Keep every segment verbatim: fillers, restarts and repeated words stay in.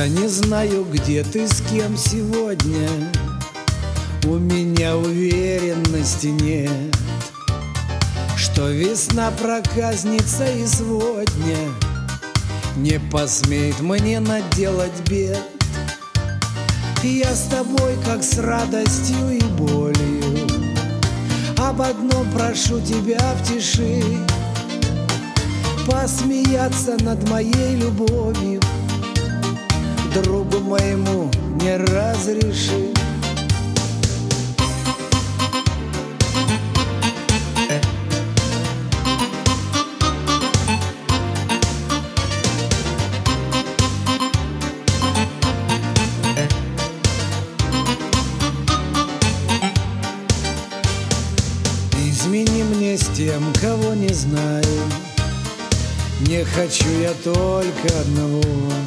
Я не знаю, где ты, с кем сегодня. У меня уверенности нет, что весна проказница и сегодня не посмеет мне наделать бед. Я с тобой, как с радостью и болью, об одном прошу тебя в тиши: посмеяться над моей любовью другу моему не разреши. Измени мне с тем, кого не знаю. Не хочу я только одного,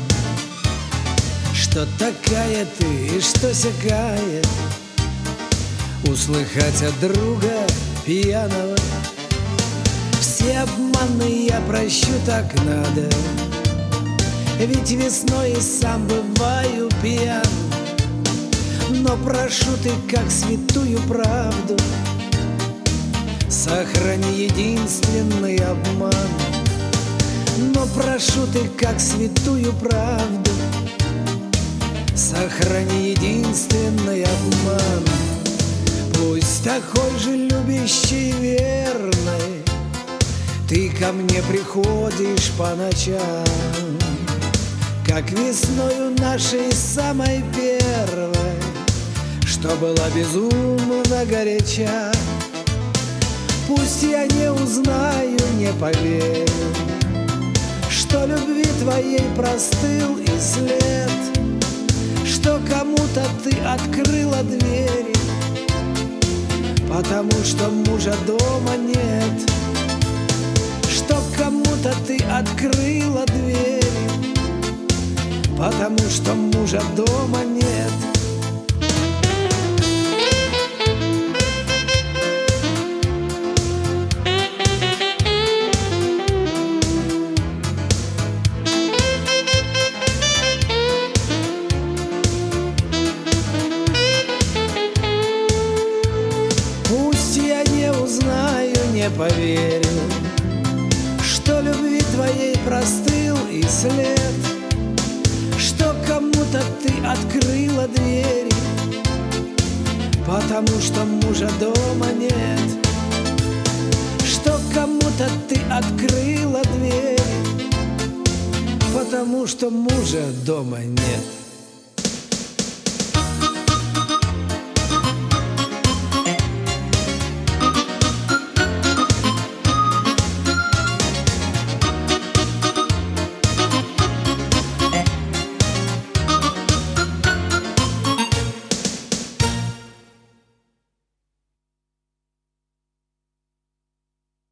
что такая ты и что сякая, услыхать от друга пьяного. Все обманы я прощу, так надо, ведь весной и сам бываю пьян. Но прошу ты, как святую правду, сохрани единственный обман. Но прошу ты, как святую правду, сохрани единственный обман. Пусть такой же любящий и верной ты ко мне приходишь по ночам, как весною нашей самой первой, что была безумно горяча. Пусть я не узнаю, не поверю, что любви твоей простыл и след, что кому-то ты открыла двери, потому что мужа дома нет. Что кому-то ты открыла двери, потому что мужа дома нет. Не поверю, что любви твоей простыл и след, что кому-то ты открыла двери, потому что мужа дома нет. Что кому-то ты открыла двери, потому что мужа дома нет.